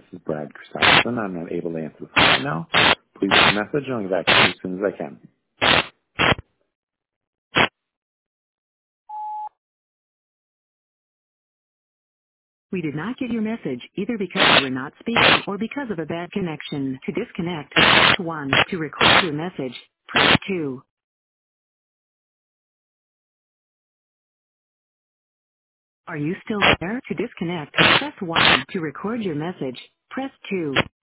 is Brad Christopherson. I'm not able to answer the phone right now. Please leave a message and I'll get back to you as soon as I can. We did not get your message either because you were not speaking or because of a bad connection. To disconnect, press 1. To record your message, press 2. Are you still there? To disconnect, press 1. To record your message, press 2.